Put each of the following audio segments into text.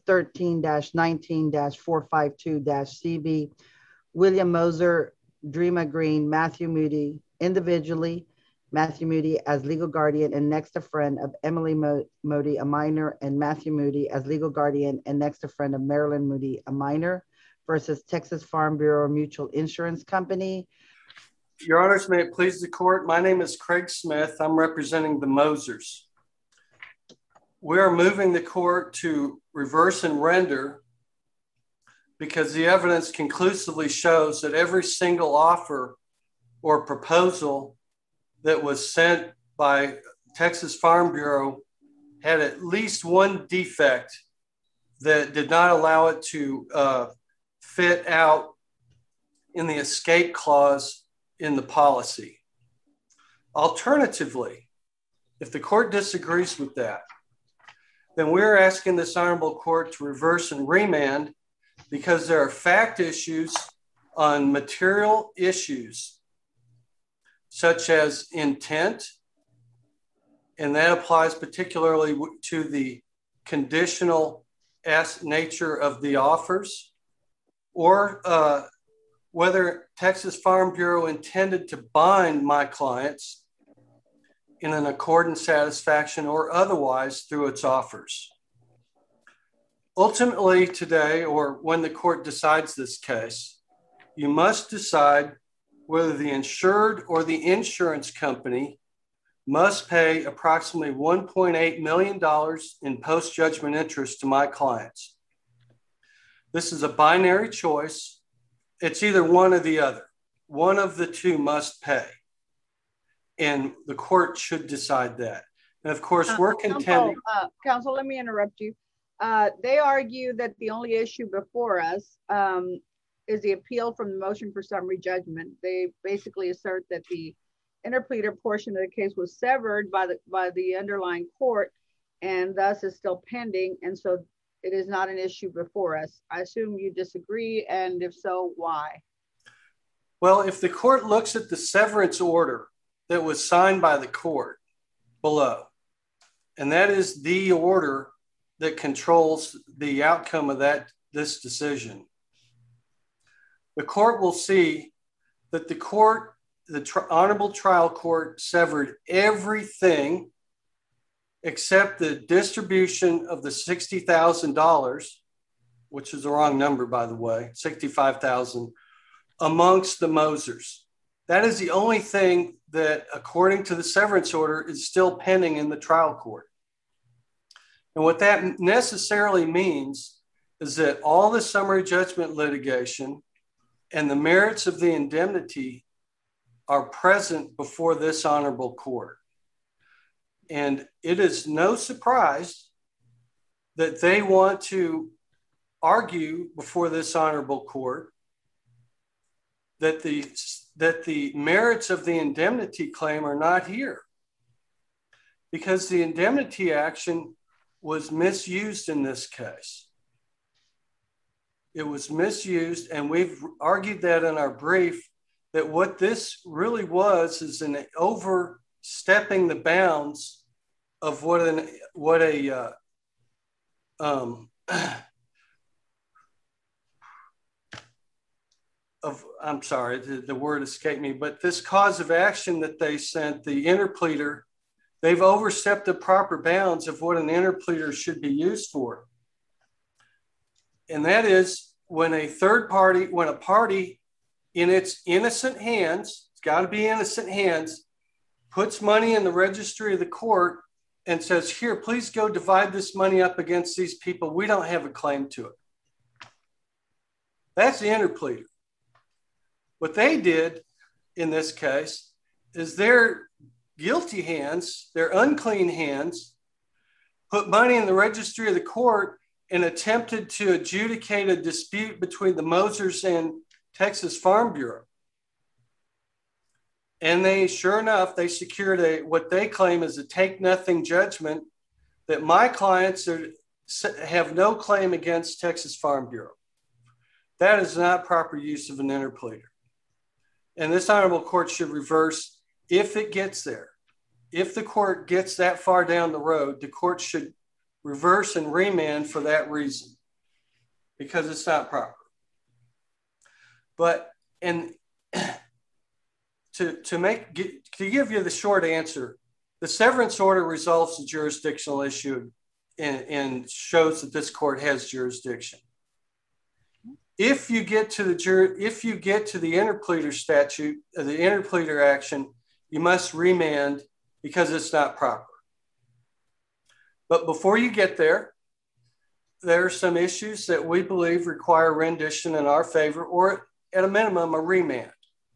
13-19-452-CB, William Moser, Dreama Green, Matthew Moody, individually, Matthew Moody as legal guardian and next of friend of Emily Moody, a minor, and Matthew Moody as legal guardian and next of friend of Marilyn Moody, a minor, versus Texas Farm Bureau Mutual Insurance Company. Your Honors, may it please the court. My name is Craig Smith. I'm representing the Mosers. We are moving the court to reverse and render because the evidence conclusively shows that every single offer or proposal that was sent by Texas Farm Bureau had at least one defect that did not allow it to fit out in the escape clause in the policy. Alternatively, if the court disagrees with that, then we're asking this honorable court to reverse and remand because there are fact issues on material issues such as intent, and that applies particularly to the conditional nature of the offers, or whether Texas Farm Bureau intended to bind my clients in an accord and satisfaction or otherwise through its offers. Ultimately today, or when the court decides this case, you must decide whether the insured or the insurance company must pay approximately $1.8 million in post-judgment interest to my clients. This is a binary choice. It's either one or the other. One of the two must pay. And the court should decide that. And of course, we're contending. Counsel, let me interrupt you. They argue that the only issue before us is the appeal from the motion for summary judgment. They basically assert that the interpleader portion of the case was severed by the underlying court and thus is still pending. And so it is not an issue before us. I assume you disagree, and if so, why? Well, if the court looks at the severance order that was signed by the court below, and that is the order that controls the outcome of this decision, the court will see that the honorable trial court severed everything except the distribution of the $60,000, which is the wrong number, by the way, $65,000, amongst the Mosers. That is the only thing that, according to the severance order, is still pending in the trial court. And what that necessarily means is that all the summary judgment litigation and the merits of the indemnity are present before this honorable court. And it is no surprise that they want to argue before this honorable court that the merits of the indemnity claim are not here, because the indemnity action was misused in this case. It was misused, and we've argued that in our brief, that what this really was is an overstepping the bounds of I'm sorry, the word escaped me, but this cause of action that they sent, the interpleader, they've overstepped the proper bounds of what an interpleader should be used for. And that is when a party in its innocent hands, it's got to be innocent hands, puts money in the registry of the court and says, here, please go divide this money up against these people. We don't have a claim to it. That's the interpleader. What they did in this case is their guilty hands, their unclean hands, put money in the registry of the court and attempted to adjudicate a dispute between the Mosers and Texas Farm Bureau. And they, sure enough, they secured what they claim is a take-nothing judgment that my clients have no claim against Texas Farm Bureau. That is not proper use of an interpleader. And this honorable court should reverse if it gets there. If the court gets that far down the road, the court should reverse and remand for that reason, because it's not proper. But to give you the short answer, the severance order resolves the jurisdictional issue and shows that this court has jurisdiction. If you get to the interpleader statute, the interpleader action, you must remand because it's not proper. But before you get there, there are some issues that we believe require rendition in our favor, or at a minimum, a remand.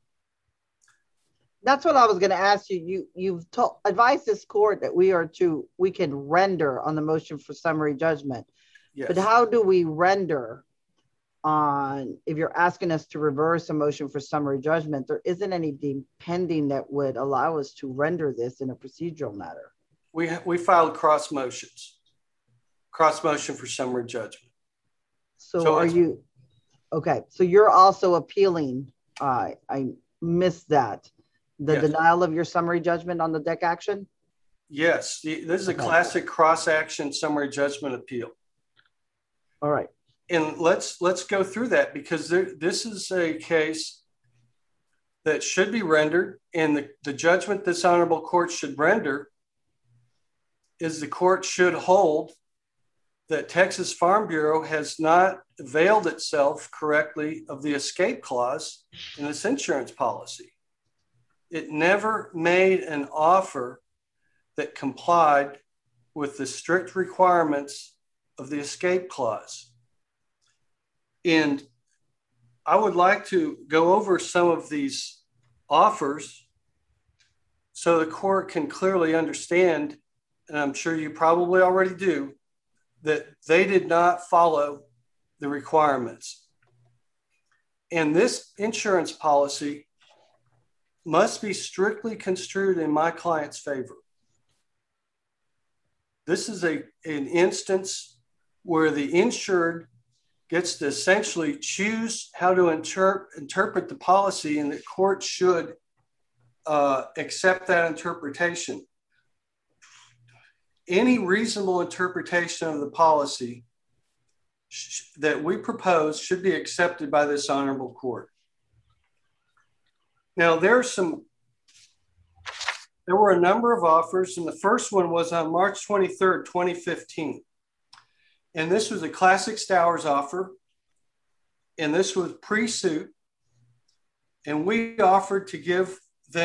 That's what I was going to ask you. You've advised this court that we can render on the motion for summary judgment. Yes. But how do we render on, if you're asking us to reverse a motion for summary judgment, there isn't anything pending that would allow us to render this in a procedural matter? We filed cross motion for summary judgment. So are you, okay, so you're also appealing, I missed that, the yes. denial of your summary judgment on the deck action? Yes, this is a classic cross action summary judgment appeal. All right. And let's go through that, because this is a case that should be rendered, and the judgment this honorable court should render is the court should hold that Texas Farm Bureau has not availed itself correctly of the escape clause in its insurance policy. It never made an offer that complied with the strict requirements of the escape clause. And I would like to go over some of these offers so the court can clearly understand, and I'm sure you probably already do, that they did not follow the requirements. And this insurance policy must be strictly construed in my client's favor. This is an instance where the insured gets to essentially choose how to interpret the policy, and the court should accept that interpretation. Any reasonable interpretation of the policy that we propose should be accepted by this honorable court. Now, there were a number of offers, and the first one was on March 23rd, 2015. And this was a classic Stowers offer, and this was pre-suit. And we offered to give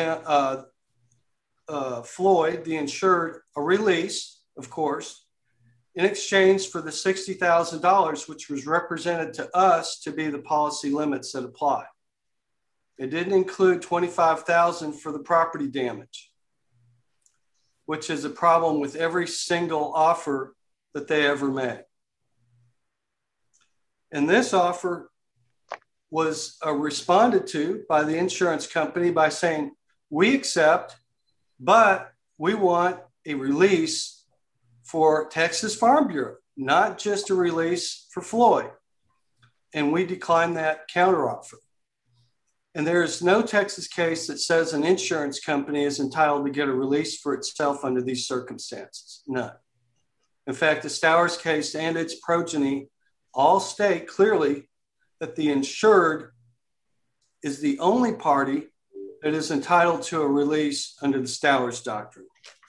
Floyd, the insured, a release, of course, in exchange for the $60,000, which was represented to us to be the policy limits that apply. It didn't include $25,000 for the property damage, which is a problem with every single offer that they ever made. And this offer was responded to by the insurance company by saying, we accept, but we want a release for Texas Farm Bureau, not just a release for Floyd. And we declined that counteroffer. And there is no Texas case that says an insurance company is entitled to get a release for itself under these circumstances. None. In fact, the Stowers case and its progeny all state clearly that the insured is the only party that is entitled to a release under the Stowers doctrine.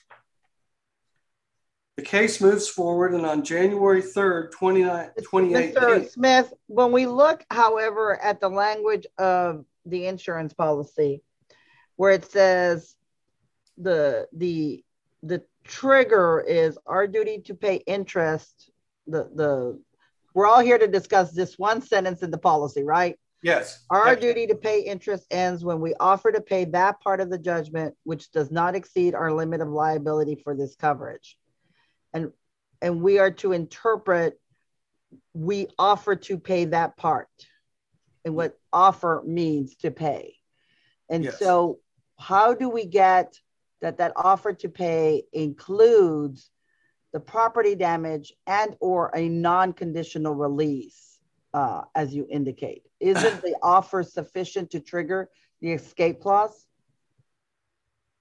The case moves forward, and on January 3rd, 2018. Mr. Smith, when we look, however, at the language of the insurance policy, where it says the trigger is our duty to pay interest, we're all here to discuss this one sentence in the policy, right? Yes. Our duty to pay interest ends when we offer to pay that part of the judgment which does not exceed our limit of liability for this coverage. And we are to interpret, we offer to pay that part, and what offer means to pay. And yes. So how do we get that offer to pay includes the property damage and or a non-conditional release, as you indicate? Isn't the offer sufficient to trigger the escape clause?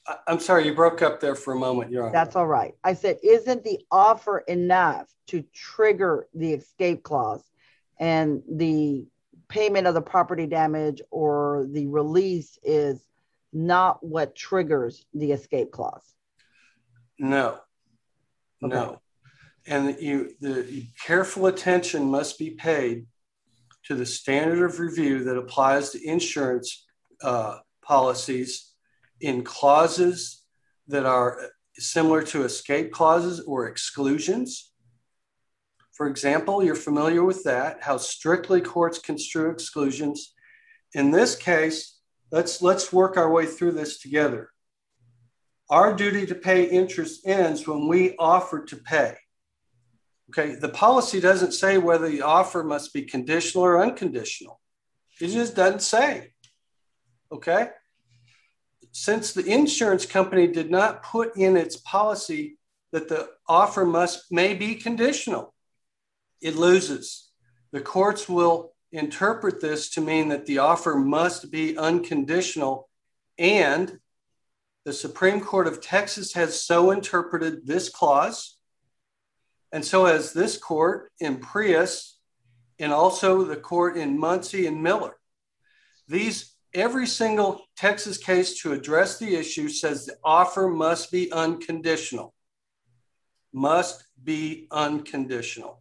I'm sorry, you broke up there for a moment, Your Honor. That's all right. I said, isn't the offer enough to trigger the escape clause, and the payment of the property damage or the release is not what triggers the escape clause? No, Okay. no. And the careful attention must be paid to the standard of review that applies to insurance policies in clauses that are similar to escape clauses or exclusions. For example, you're familiar with that, how strictly courts construe exclusions. In this case, let's work our way through this together. Our duty to pay interest ends when we offer to pay. Okay, the policy doesn't say whether the offer must be conditional or unconditional. It just doesn't say. Okay? Since the insurance company did not put in its policy that the offer may be conditional, it loses. The courts will interpret this to mean that the offer must be unconditional, and the Supreme Court of Texas has so interpreted this clause, and so has this court in Prius, and also the court in Muncie and Miller. Every single Texas case to address the issue says the offer must be unconditional. Must be unconditional.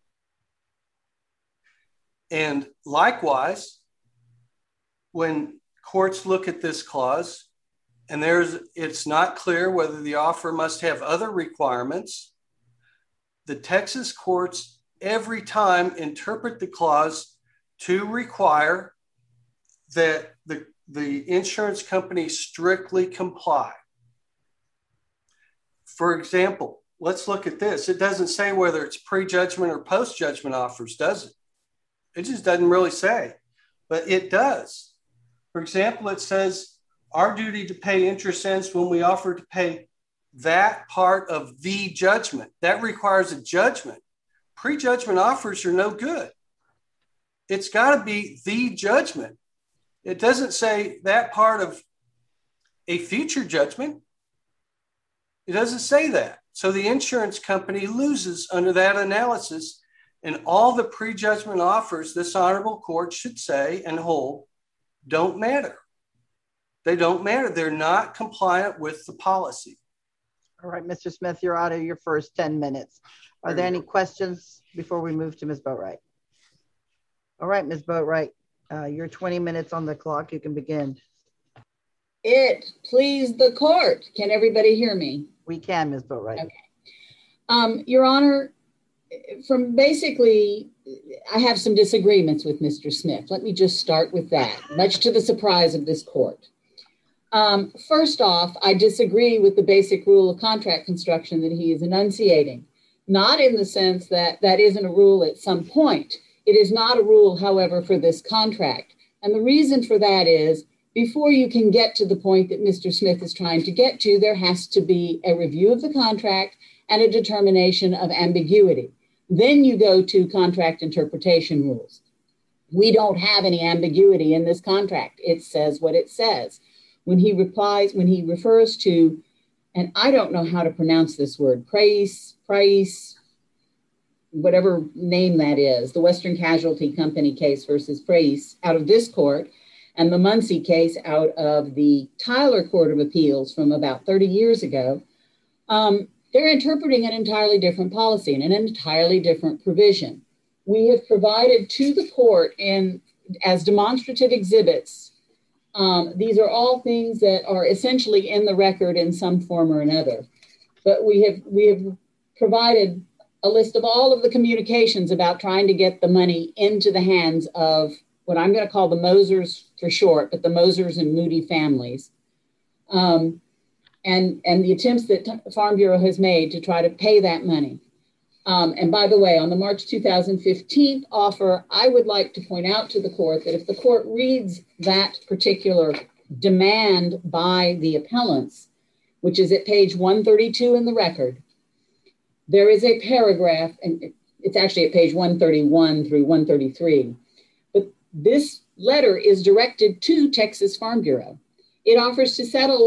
And likewise, when courts look at this clause, and it's not clear whether the offer must have other requirements, the Texas courts every time interpret the clause to require that the insurance company strictly comply. For example, let's look at this. It doesn't say whether it's pre-judgment or post-judgment offers, does it? It just doesn't really say, but it does. For example, it says our duty to pay interest ends when we offer to pay that part of the judgment. That requires a judgment. Pre-judgment offers are no good. It's got to be the judgment. It doesn't say that part of a future judgment. It doesn't say that. So the insurance company loses under that analysis, and all the pre-judgment offers this honorable court should say and hold don't matter. They don't matter. They're not compliant with the policy. All right, Mr. Smith, you're out of your first 10 minutes. Are there any questions before we move to Ms. Boatwright? All right, Ms. Boatwright, you're 20 minutes on the clock. You can begin. It please the court. Can everybody hear me? We can, Ms. Boatwright. Okay. Your Honor, from basically, I have some disagreements with Mr. Smith. Let me just start with that, much to the surprise of this court. First off, I disagree with the basic rule of contract construction that he is enunciating, not in the sense that that isn't a rule at some point. It is not a rule, however, for this contract. And the reason for that is before you can get to the point that Mr. Smith is trying to get to, there has to be a review of the contract and a determination of ambiguity. Then you go to contract interpretation rules. We don't have any ambiguity in this contract. It says what it says. When he refers to, and I don't know how to pronounce this word, price, whatever name that is, the Western Casualty Company case versus Price out of this court, and the Muncie case out of the Tyler Court of Appeals from about 30 years ago, they're interpreting an entirely different policy and an entirely different provision. We have provided to the court as demonstrative exhibits. These are all things that are essentially in the record in some form or another. But we have provided a list of all of the communications about trying to get the money into the hands of what I'm going to call the Mosers for short, but the Mosers and Moody families. And the attempts that Farm Bureau has made to try to pay that money. And by the way, on the March 2015 offer, I would like to point out to the court that if the court reads that particular demand by the appellants, which is at page 132 in the record, there is a paragraph, and it's actually at page 131 through 133. But this letter is directed to Texas Farm Bureau. It offers to settle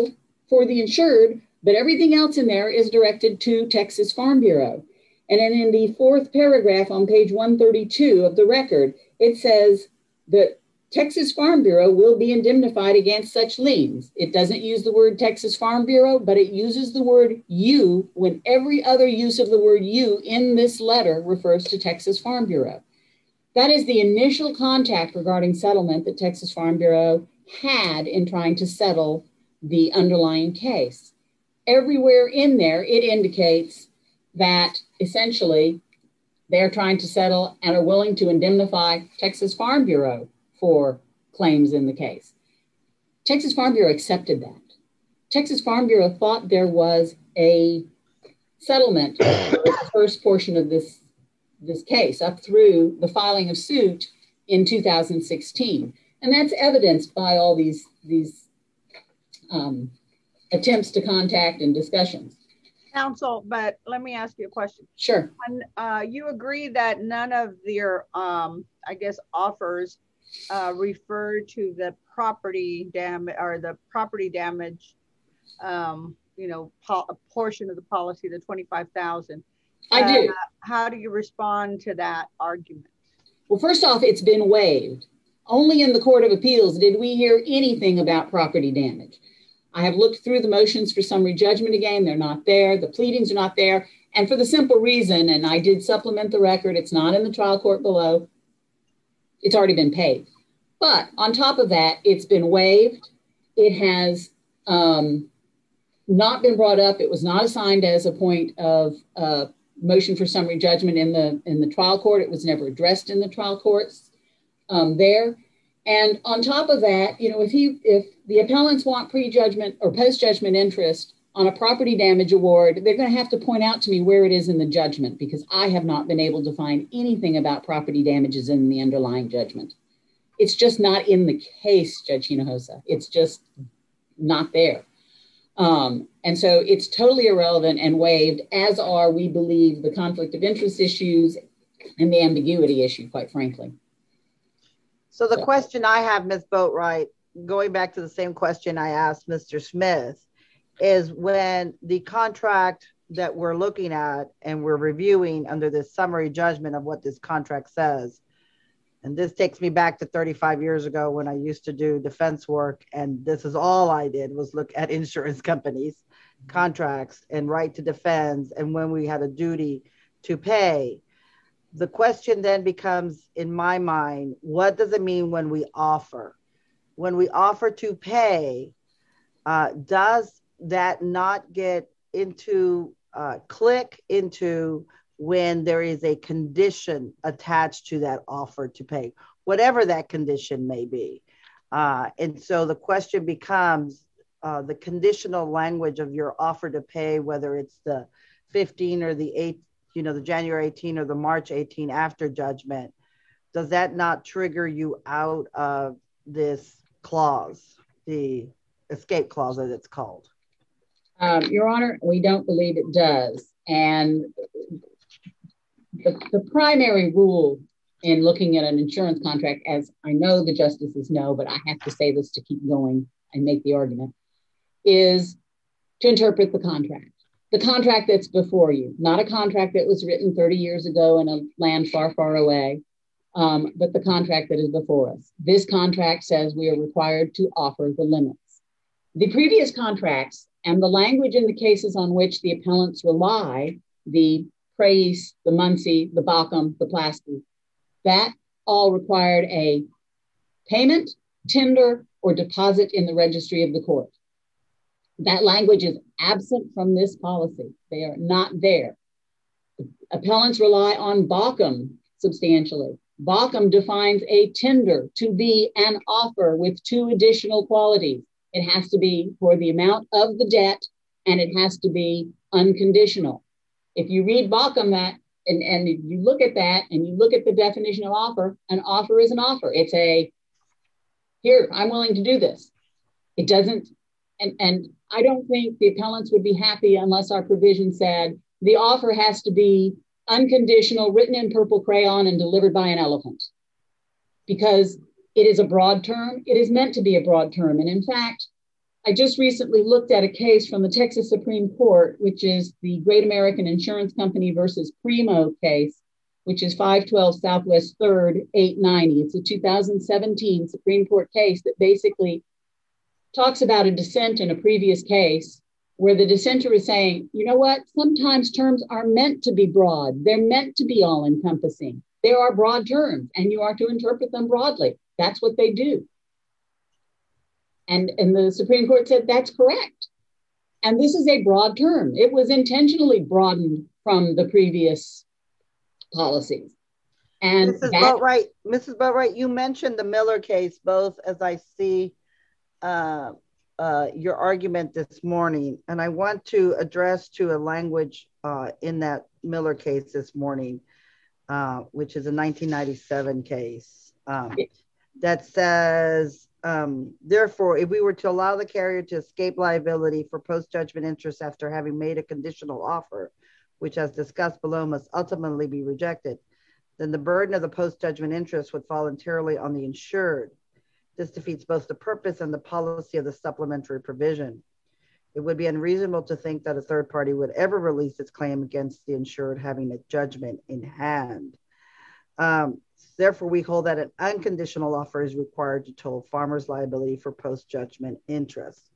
for the insured, but everything else in there is directed to Texas Farm Bureau. And then in the fourth paragraph on page 132 of the record, it says that Texas Farm Bureau will be indemnified against such liens. It doesn't use the word Texas Farm Bureau, but it uses the word you when every other use of the word you in this letter refers to Texas Farm Bureau. That is the initial contact regarding settlement that Texas Farm Bureau had in trying to settle the underlying case. Everywhere in there, it indicates that essentially they're trying to settle and are willing to indemnify Texas Farm Bureau for claims in the case. Texas Farm Bureau accepted that. Texas Farm Bureau thought there was a settlement for the first portion of this case up through the filing of suit in 2016. And that's evidenced by all these attempts to contact and discussions. Counsel, but let me ask you a question. Sure. When you agree that none of their, I guess, offers refer to the property damage or the property damage, a portion of the policy, the $25,000. I do. How do you respond to that argument? Well, first off, it's been waived. Only in the Court of Appeals did we hear anything about property damage. I have looked through the motions for summary judgment again. They're not there. The pleadings are not there. And for the simple reason, and I did supplement the record, it's not in the trial court below. It's already been paid. But on top of that, it's been waived. It has not been brought up. It was not assigned as a point of motion for summary judgment in the trial court. It was never addressed in the trial courts there. And on top of that, if the appellants want pre-judgment or post-judgment interest on a property damage award, they're going to have to point out to me where it is in the judgment, because I have not been able to find anything about property damages in the underlying judgment. It's just not in the case, Judge Hinojosa. It's just not there. And so it's totally irrelevant and waived, as are, we believe, the conflict of interest issues and the ambiguity issue, quite frankly. So the question I have, Ms. Boatwright, going back to the same question I asked Mr. Smith, is when the contract that we're looking at and we're reviewing under this summary judgment of what this contract says, and this takes me back to 35 years ago when I used to do defense work, and this is all I did was look at insurance companies, contracts, and right to defend, and when we had a duty to pay. The question then becomes, in my mind, what does it mean when we offer? When we offer to pay, does that not get into, click into when there is a condition attached to that offer to pay, whatever that condition may be? And so the question becomes the conditional language of your offer to pay, whether it's the 15 or the 8, the January 18 or the March 18 after judgment, does that not trigger you out of this clause, the escape clause as it's called? Your Honor, we don't believe it does. And the primary rule in looking at an insurance contract, as I know the justices know, but I have to say this to keep going and make the argument, is to interpret the contract. The contract that's before you, not a contract that was written 30 years ago in a land far, far away, but the contract that is before us. This contract says we are required to offer the limits. The previous contracts and the language in the cases on which the appellants rely, the Praise, the Muncie, the Baucom, the Plasky, that all required a payment, tender, or deposit in the registry of the court. That language is absent from this policy. They are not there. The appellants rely on Baucom substantially. Baucom defines a tender to be an offer with two additional qualities. It has to be for the amount of the debt, and it has to be unconditional. If you read Baucom that, and you look at that, and you look at the definition of offer, an offer is an offer. It's a, here, I'm willing to do this. It doesn't, and I don't think the appellants would be happy unless our provision said the offer has to be unconditional, written in purple crayon, and delivered by an elephant. Because it is a broad term. It is meant to be a broad term. And in fact, I just recently looked at a case from the Texas Supreme Court, which is the Great American Insurance Company versus Primo case, which is 512 Southwest 3rd, 890. It's a 2017 Supreme Court case that basically talks about a dissent in a previous case where the dissenter is saying, you know what, sometimes terms are meant to be broad. They're meant to be all-encompassing. There are broad terms, and you are to interpret them broadly. That's what they do. And the Supreme Court said that's correct. And this is a broad term. It was intentionally broadened from the previous policies. And Mrs. Boatwright, you mentioned the Miller case, both as I see your argument this morning, and I want to address to a language in that Miller case this morning, which is a 1997 case that says, therefore, if we were to allow the carrier to escape liability for post-judgment interest after having made a conditional offer, which as discussed below must ultimately be rejected, then the burden of the post-judgment interest would fall entirely on the insured. This defeats both the purpose and the policy of the supplementary provision. It would be unreasonable to think that a third party would ever release its claim against the insured having a judgment in hand. Therefore, we hold that an unconditional offer is required to toll farmers' liability for post-judgment interest.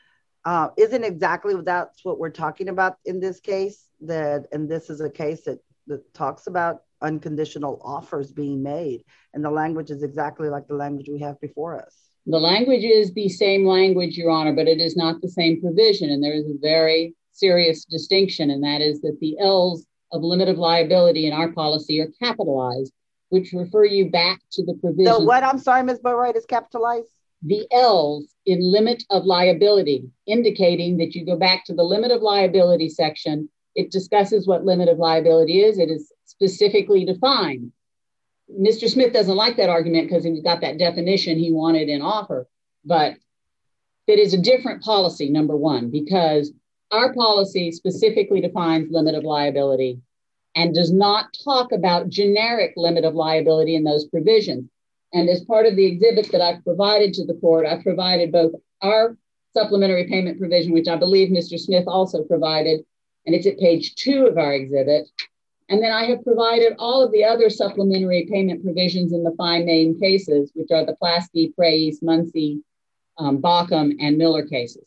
Isn't exactly that's what we're talking about in this case? And this is a case that talks about unconditional offers being made. And the language is exactly like the language we have before us. The language is the same language, Your Honor, but it is not the same provision. And there is a very serious distinction, and that is that the L's of limit of liability in our policy are capitalized, which refer you back to the provision. So what, I'm sorry, Ms. Boatwright, is capitalized? The L's in limit of liability, indicating that you go back to the limit of liability section. It discusses what limit of liability is. It is specifically defined. Mr. Smith doesn't like that argument because he's got that definition he wanted in offer, but it is a different policy, number one, because our policy specifically defines limit of liability and does not talk about generic limit of liability in those provisions. And as part of the exhibit that I've provided to the court, I've provided both our supplementary payment provision, which I believe Mr. Smith also provided, and it's at page 2 of our exhibit. And then I have provided all of the other supplementary payment provisions in the 5 main cases, which are the Plasky, Praise, Muncie, Baucom, and Miller cases.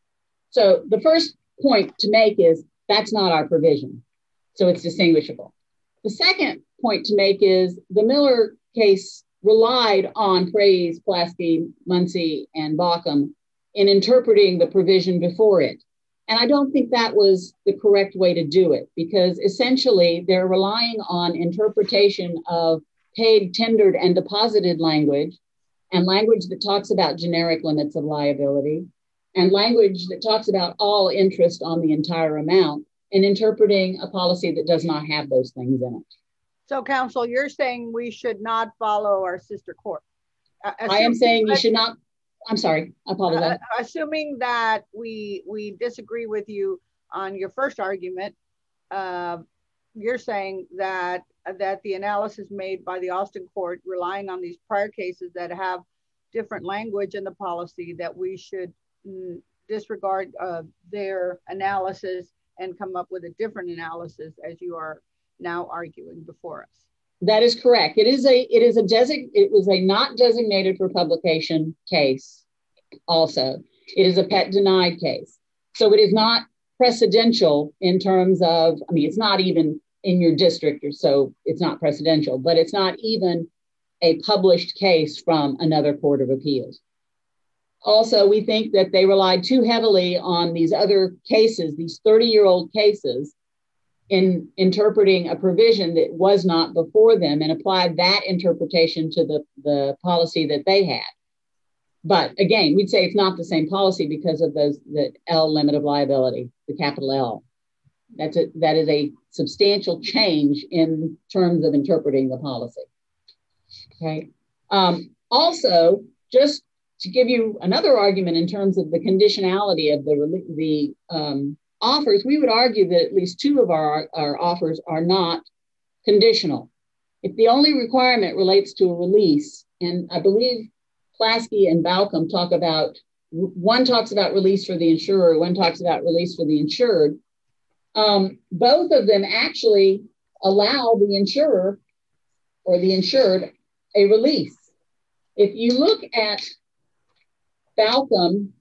So the first point to make is that's not our provision. So it's distinguishable. The second point to make is the Miller case relied on Praise, Plasky, Muncie, and Baucom in interpreting the provision before it. And I don't think that was the correct way to do it, because essentially they're relying on interpretation of paid, tendered, and deposited language, and language that talks about generic limits of liability, and language that talks about all interest on the entire amount, and interpreting a policy that does not have those things in it. So, counsel, you're saying we should not follow our sister court? I am saying you should not. I'm sorry, I apologize. Assuming that we disagree with you on your first argument, you're saying that the analysis made by the Austin court, relying on these prior cases that have different language in the policy, that we should disregard their analysis and come up with a different analysis, as you are now arguing before us. That is correct. It was a not designated for publication case. Also, it is a pet denied case. So it is not precedential in terms of, I mean, it's not even in your district, or so it's not precedential, but it's not even a published case from another court of appeals. Also, we think that they relied too heavily on these other cases, these 30-year-old cases, in interpreting a provision that was not before them, and applied that interpretation to the policy that they had. But again, we'd say it's not the same policy because of the L limit of liability, the capital L. That is a substantial change in terms of interpreting the policy. Okay. Also, just to give you another argument in terms of the conditionality of the offers, we would argue that at least 2 of our offers are not conditional. If the only requirement relates to a release, and I believe Plasky and Baucom talk about one talks about release for the insurer, one talks about release for the insured. Both of them actually allow the insurer or the insured a release. If you look at Balcom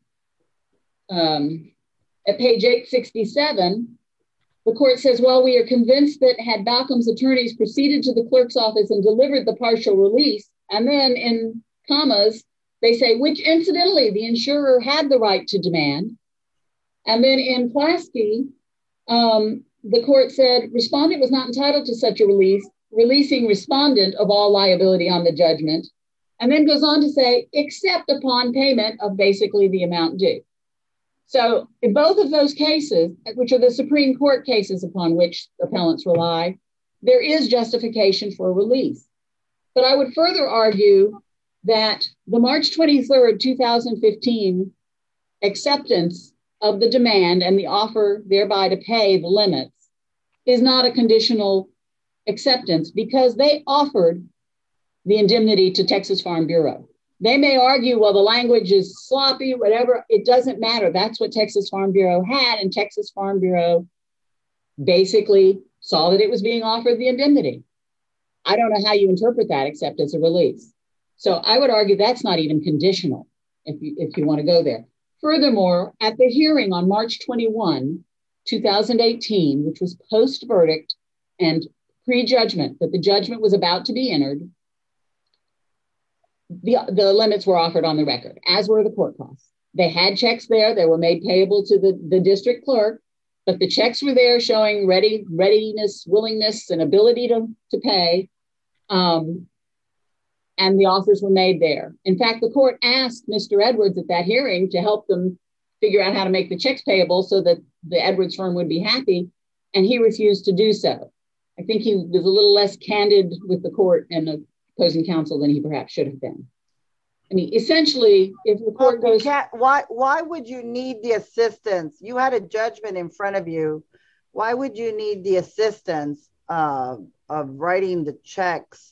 at page 867, the court says, well, we are convinced that had Balcom's attorneys proceeded to the clerk's office and delivered the partial release, and then in commas, they say, which incidentally, the insurer had the right to demand. And then in Plasky, the court said, respondent was not entitled to such a release, releasing respondent of all liability on the judgment, and then goes on to say, except upon payment of basically the amount due. So in both of those cases, which are the Supreme Court cases upon which appellants rely, there is justification for release. But I would further argue that the March 23rd, 2015 acceptance of the demand and the offer thereby to pay the limits is not a conditional acceptance because they offered the indemnity to Texas Farm Bureau. They may argue, well, the language is sloppy, whatever. It doesn't matter. That's what Texas Farm Bureau had, and Texas Farm Bureau basically saw that it was being offered the indemnity. I don't know how you interpret that except as a release. So I would argue that's not even conditional if you want to go there. Furthermore, at the hearing on March 21, 2018, which was post-verdict and pre-judgment, that the judgment was about to be entered, the limits were offered on the record, as were the court costs. They had checks there. They were made payable to the district clerk, but the checks were there showing readiness, willingness, and ability to pay. And the offers were made there. In fact, the court asked Mr. Edwards at that hearing to help them figure out how to make the checks payable so that the Edwards firm would be happy, and he refused to do so. I think he was a little less candid with the court and the opposing counsel than he perhaps should have been. I mean, essentially, if the court goes... Why would you need the assistance? You had a judgment in front of you. Why would you need the assistance of writing the checks?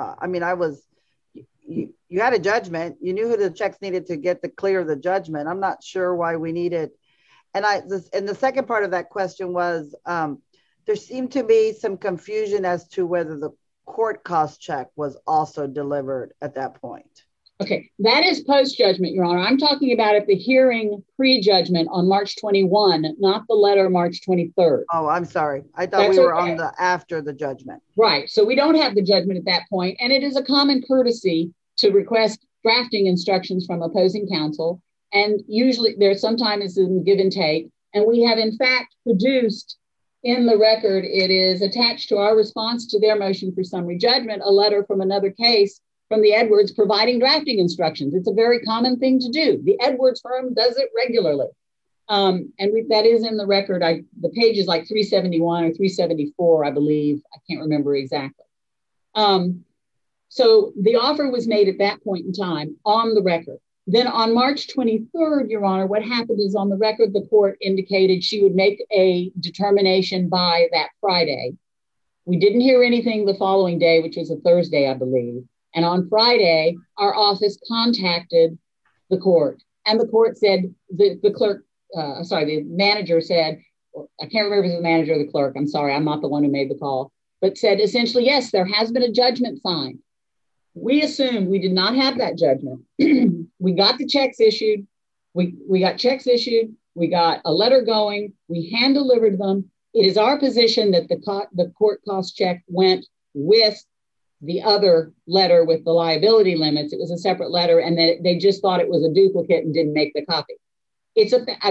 You had a judgment. You knew who the checks needed to get to clear the judgment. I'm not sure why we needed. And the second part of that question was, there seemed to be some confusion as to whether the court cost check was also delivered at that point. Okay, that is post-judgment, Your Honor. I'm talking about at the hearing pre-judgment on March 21, not the letter March 23rd. Oh, I'm sorry. I thought we were on the after the judgment. Right. So we don't have the judgment at that point, and it is a common courtesy to request drafting instructions from opposing counsel. And usually there's sometimes a give and take. And we have in fact produced in the record, it is attached to our response to their motion for summary judgment, a letter from another case from the Edwards providing drafting instructions. It's a very common thing to do. The Edwards firm does it regularly. That is in the record. The page is like 371 or 374, I believe. I can't remember exactly. So the offer was made at that point in time on the record. Then on March 23rd, Your Honor, what happened is on the record, the court indicated she would make a determination by that Friday. We didn't hear anything the following day, which was a Thursday, I believe. And on Friday, our office contacted the court, and the court said, the manager said, I can't remember if it was the manager or the clerk. I'm sorry, I'm not the one who made the call, but said essentially, yes, there has been a judgment signed. We assumed we did not have that judgment. We got the checks issued. We got checks issued. We got a letter going. We hand delivered them. It is our position that the court cost check went with the other letter with the liability limits. It was a separate letter, and that they just thought it was a duplicate and didn't make the copy. That's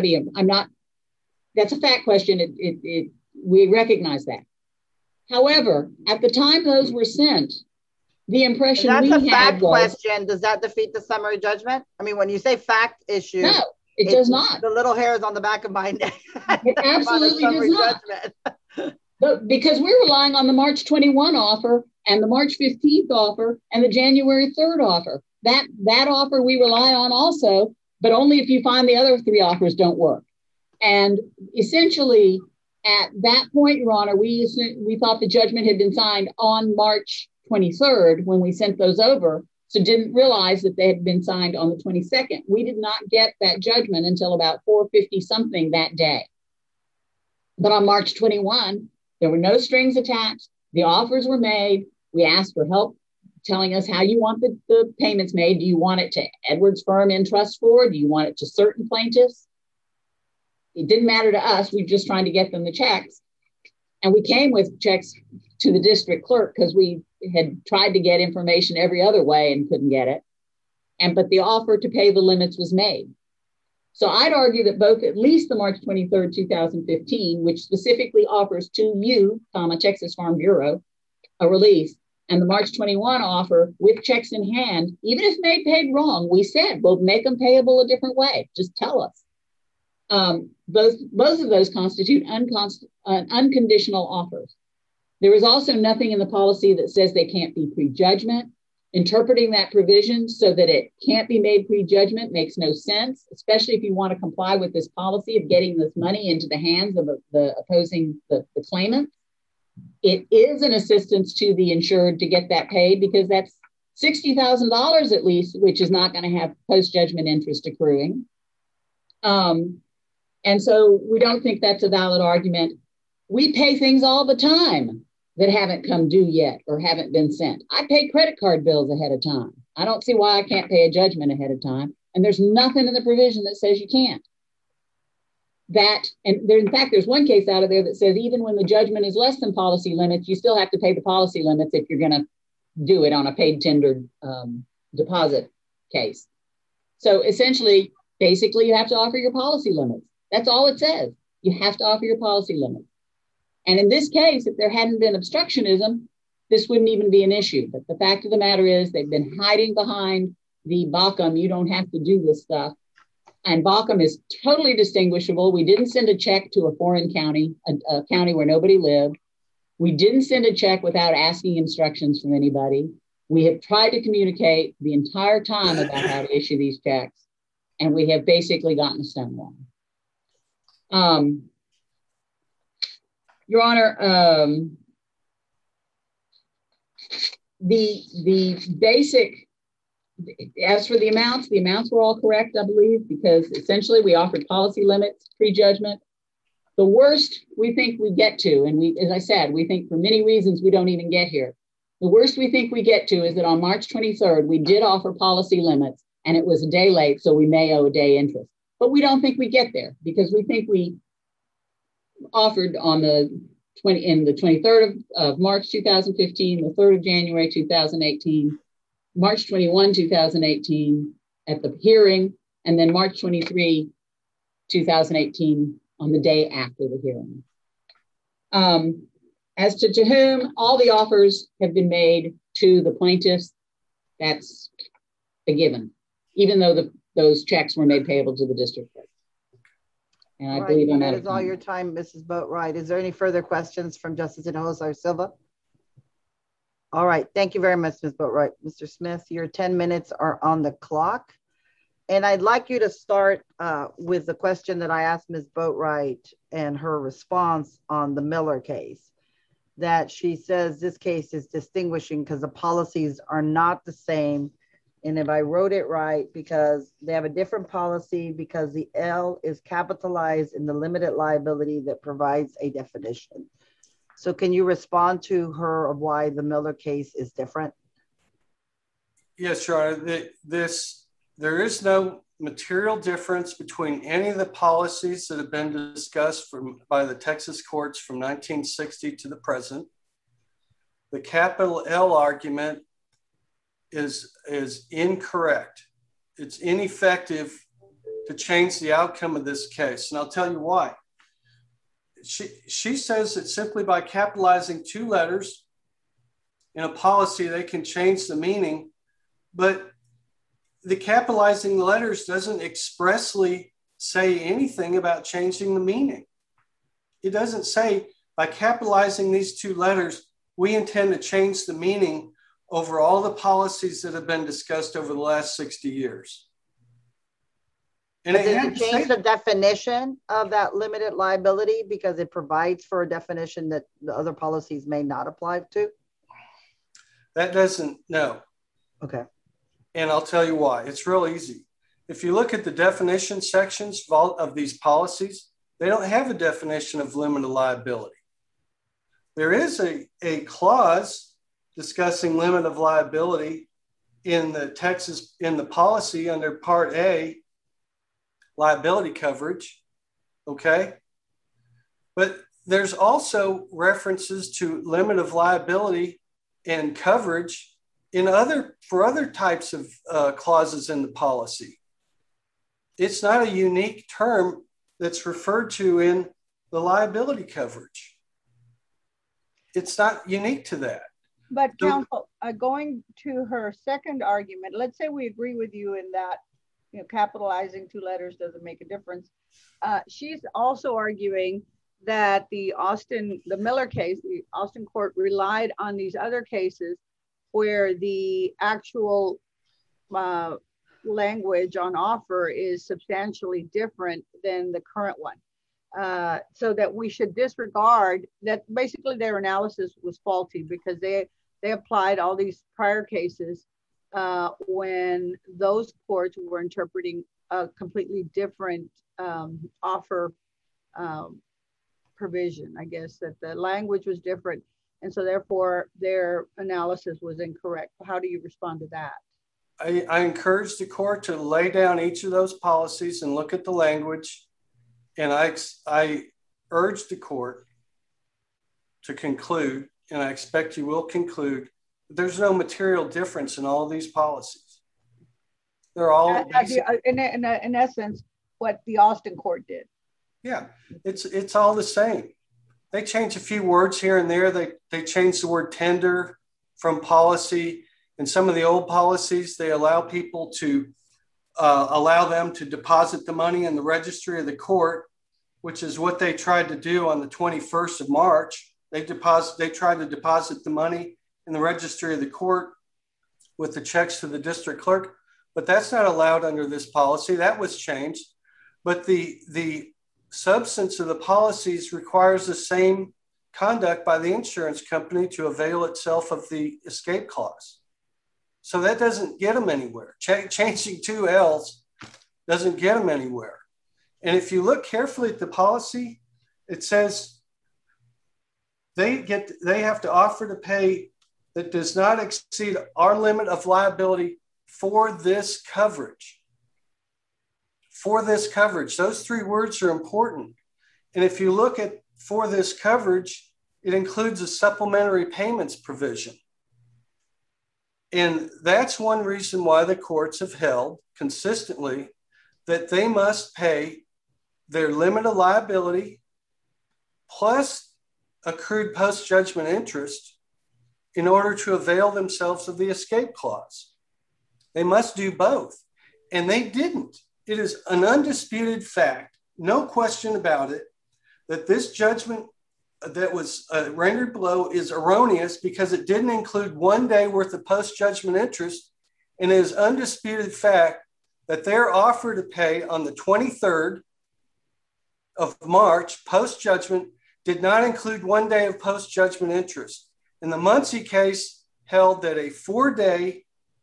a fact question. We recognize that. However, at the time those were sent, the impression we had was... That's a fact question. Does that defeat the summary judgment? I mean, when you say fact issue... No, it does not. The little hairs on the back of my neck. It absolutely does not. But because we're relying on the March 21 offer and the March 15th offer and the January 3rd offer. That offer we rely on also, but only if you find the other three offers don't work. And essentially, at that point, Your Honor, we thought the judgment had been signed on March 23rd when we sent those over. So didn't realize that they had been signed on the 22nd. We did not get that judgment until about 4:50 something that day. But on March 21, there were no strings attached. The offers were made. We asked for help telling us how you want the payments made. Do you want it to Edwards Firm in Trust 4? Do you want it to certain plaintiffs? It didn't matter to us. We were just trying to get them the checks. And we came with checks to the district clerk because we had tried to get information every other way and couldn't get it. But the offer to pay the limits was made. So I'd argue that both at least the March 23rd, 2015, which specifically offers to you, Texas Farm Bureau, a release, and the March 21 offer with checks in hand, even if made paid wrong, we said, we'll make them payable a different way. Just tell us. Both of those constitute unconditional offers. There is also nothing in the policy that says they can't be prejudgment. Interpreting that provision so that it can't be made prejudgment makes no sense, especially if you want to comply with this policy of getting this money into the hands of the opposing the claimant. It is an assistance to the insured to get that paid because that's $60,000 at least, which is not going to have post-judgment interest accruing. And so we don't think that's a valid argument. We pay things all the time that haven't come due yet or haven't been sent. I pay credit card bills ahead of time. I don't see why I can't pay a judgment ahead of time. And there's nothing in the provision that says you can't. In fact, there's one case out of there that says even when the judgment is less than policy limits, you still have to pay the policy limits if you're going to do it on a paid tendered deposit case. So essentially, basically, you have to offer your policy limits. That's all it says. You have to offer your policy limits. And in this case, if there hadn't been obstructionism, this wouldn't even be an issue. But the fact of the matter is they've been hiding behind the BOCM. You don't have to do this stuff. And BOCM is totally distinguishable. We didn't send a check to a foreign county, a county where nobody lived. We didn't send a check without asking instructions from anybody. We have tried to communicate the entire time about how to issue these checks. And we have basically gotten stonewalled. Your Honor, the basic, as for the amounts were all correct, I believe, because essentially we offered policy limits, prejudgment. The worst we think we get to, and as I said, we think for many reasons we don't even get here. The worst we think we get to is that on March 23rd, we did offer policy limits and it was a day late, so we may owe a day interest. But we don't think we get there because we think we offered on the 23rd of March 2015, the 3rd of January 2018, March 21, 2018 at the hearing, and then March 23, 2018 on the day after the hearing. As to whom, all the offers have been made to the plaintiffs. That's a given, even though those checks were made payable to the district court. And I believe that is all your time, Mrs. Boatwright. Is there any further questions from Justice Hinojosa or Silva? All right, thank you very much, Ms. Boatwright. Mr. Smith, your 10 minutes are on the clock. And I'd like you to start with the question that I asked Ms. Boatwright and her response on the Miller case, that she says this case is distinguishing because the policies are not the same. And if I wrote it right, because they have a different policy because the L is capitalized in the limited liability that provides a definition. So can you respond to her of why the Miller case is different? Yes, Your Honor. There is no material difference between any of the policies that have been discussed by the Texas courts from 1960 to the present. The capital L argument is incorrect. It's ineffective to change the outcome of this case. And I'll tell you why. She says that simply by capitalizing two letters in a policy, they can change the meaning, but the capitalizing the letters doesn't expressly say anything about changing the meaning. It doesn't say by capitalizing these two letters, we intend to change the meaning over all the policies that have been discussed over the last 60 years. And does it change the definition of that limited liability because it provides for a definition that the other policies may not apply to? That doesn't, no. Okay. And I'll tell you why. It's real easy. If you look at the definition sections of these policies, they don't have a definition of limited liability. There is a clause discussing limit of liability in the policy under Part A, liability coverage, okay? But there's also references to limit of liability and coverage for other types of clauses in the policy. It's not a unique term that's referred to in the liability coverage. It's not unique to that. But counsel, going to her second argument, let's say we agree with you in that, you know, capitalizing two letters doesn't make a difference. She's also arguing that the Miller case, the Austin court relied on these other cases where the actual language on offer is substantially different than the current one. So that we should disregard that. Basically their analysis was faulty because they applied all these prior cases when those courts were interpreting a completely different offer provision. I guess that the language was different. And so therefore their analysis was incorrect. How do you respond to that? I encourage the court to lay down each of those policies and look at the language. And I urge the court to conclude, and I expect you will conclude, that there's no material difference in all of these policies. They're all in essence what the Austin court did. Yeah, it's all the same. They change a few words here and there. They changed the word tender from policy. In some of the old policies, they allow people to allow them to deposit the money in the registry of the court, which is what they tried to do on the 21st of March. They tried to deposit the money in the registry of the court with the checks to the district clerk, but that's not allowed under this policy. That was changed. But the substance of the policies requires the same conduct by the insurance company to avail itself of the escape clause. So that doesn't get them anywhere. Changing two L's doesn't get them anywhere. And if you look carefully at the policy, it says they have to offer to pay that does not exceed our limit of liability for this coverage. For this coverage, those three words are important. And if you look at for this coverage, it includes a supplementary payments provision. And that's one reason why the courts have held consistently that they must pay their limit of liability plus accrued post-judgment interest in order to avail themselves of the escape clause. They must do both. And they didn't. It is an undisputed fact, no question about it, that this judgment that was rendered below is erroneous because it didn't include 1 day worth of post-judgment interest. And it is undisputed fact that their offer to pay on the 23rd of March post-judgment did not include 1 day of post-judgment interest. And the Muncie case held that a 4-day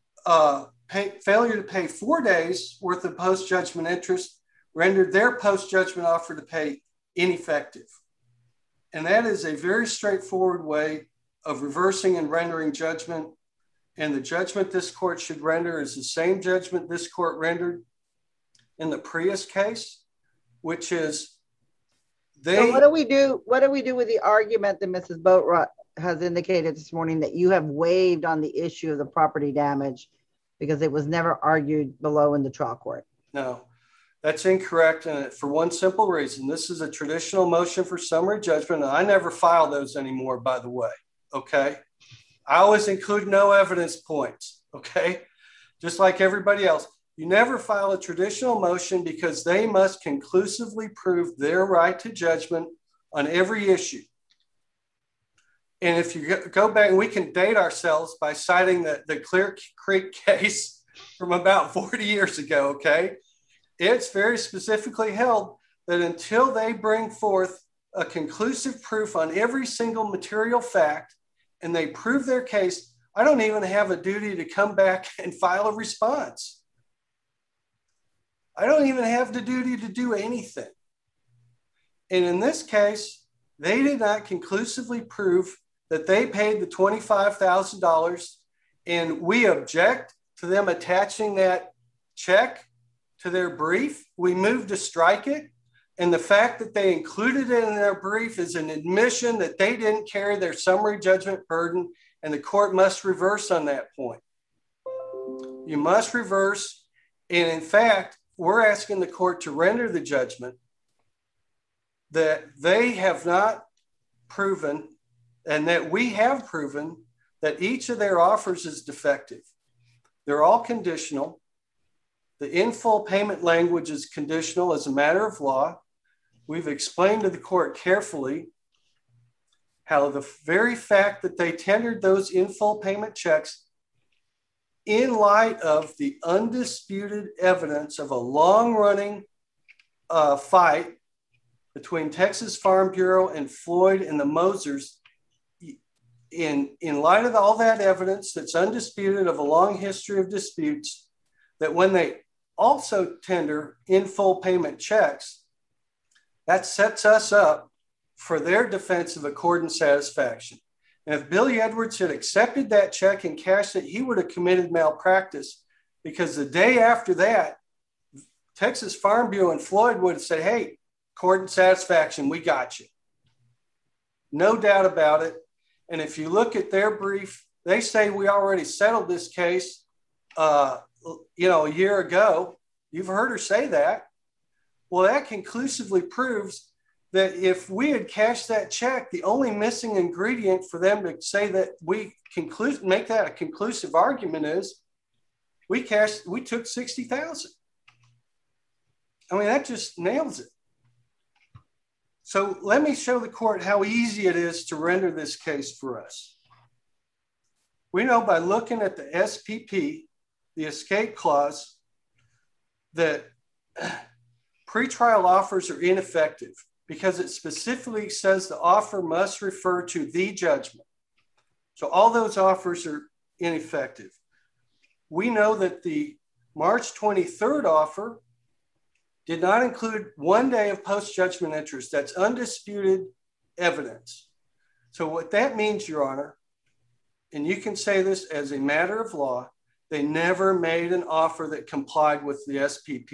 failure to pay 4 days worth of post-judgment interest rendered their post-judgment offer to pay ineffective. And that is a very straightforward way of reversing and rendering judgment. And the judgment this court should render is the same judgment this court rendered in the Prius case, which is So what do we do? What do we do with the argument that Mrs. Boatrot has indicated this morning that you have waived on the issue of the property damage because it was never argued below in the trial court? No, that's incorrect. And for one simple reason, this is a traditional motion for summary judgment. And I never file those anymore, by the way. Okay. I always include no evidence points. Okay. Just like everybody else. You never file a traditional motion because they must conclusively prove their right to judgment on every issue. And if you go back, and we can date ourselves by citing the Clear Creek case from about 40 years ago, okay? It's very specifically held that until they bring forth a conclusive proof on every single material fact and they prove their case, I don't even have a duty to come back and file a response. I don't even have the duty to do anything. And in this case, they did not conclusively prove that they paid the $25,000, and we object to them attaching that check to their brief. We moved to strike it. And the fact that they included it in their brief is an admission that they didn't carry their summary judgment burden, and the court must reverse on that point. You must reverse. And in fact, we're asking the court to render the judgment that they have not proven, and that we have proven, that each of their offers is defective. They're all conditional. The in full payment language is conditional as a matter of law. We've explained to the court carefully how the very fact that they tendered those in full payment checks in light of the undisputed evidence of a long-running fight between Texas Farm Bureau and Floyd and the Mosers, in light of all that evidence that's undisputed of a long history of disputes, that when they also tender in full payment checks, that sets us up for their defense of accord and satisfaction. And if Billy Edwards had accepted that check and cashed it, he would have committed malpractice, because the day after that, Texas Farm Bureau and Floyd would have said, hey, accord and satisfaction, we got you. No doubt about it. And if you look at their brief, they say we already settled this case, a year ago. You've heard her say that. Well, that conclusively proves that if we had cashed that check, the only missing ingredient for them to say that we make that a conclusive argument is we took $60,000. I mean, that just nails it. So let me show the court how easy it is to render this case for us. We know by looking at the SPP, the escape clause, that pretrial offers are ineffective because it specifically says the offer must refer to the judgment. So all those offers are ineffective. We know that the March 23rd offer did not include 1 day of post-judgment interest. That's undisputed evidence. So what that means, Your Honor, and you can say this as a matter of law, they never made an offer that complied with the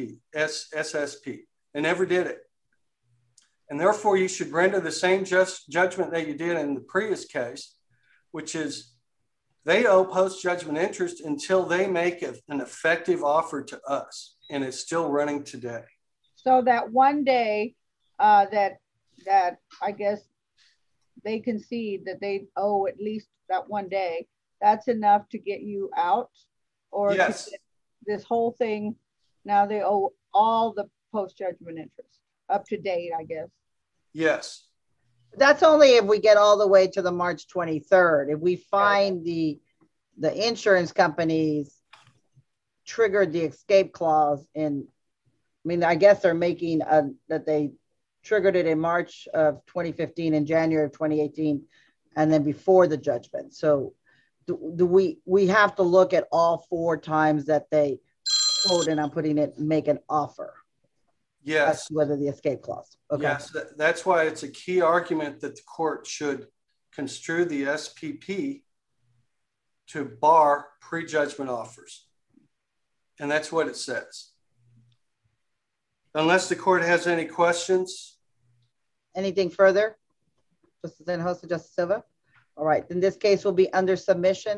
SSP. They never did it. And therefore, you should render the same judgment that you did in the previous case, which is they owe post-judgment interest until they make an effective offer to us, and it's still running today. So that 1 day that I guess they concede that they owe at least that 1 day, that's enough to get you out? Or yes, this whole thing, now they owe all the post-judgment interest up to date, I guess. Yes. That's only if we get all the way to the March 23rd. If we find the insurance companies triggered the escape clause I guess they're making that they triggered it in March of 2015 and January of 2018, and then before the judgment. So we have to look at all 4 times that they quote, and I'm putting it, make an offer. Yes. Whether the escape clause. Okay. Yes, that's why it's a key argument that the court should construe the SPP to bar prejudgment offers. And that's what it says. Unless the court has any questions. Anything further? Justice Hinojosa, Justice Silva? All right, then this case will be under submission.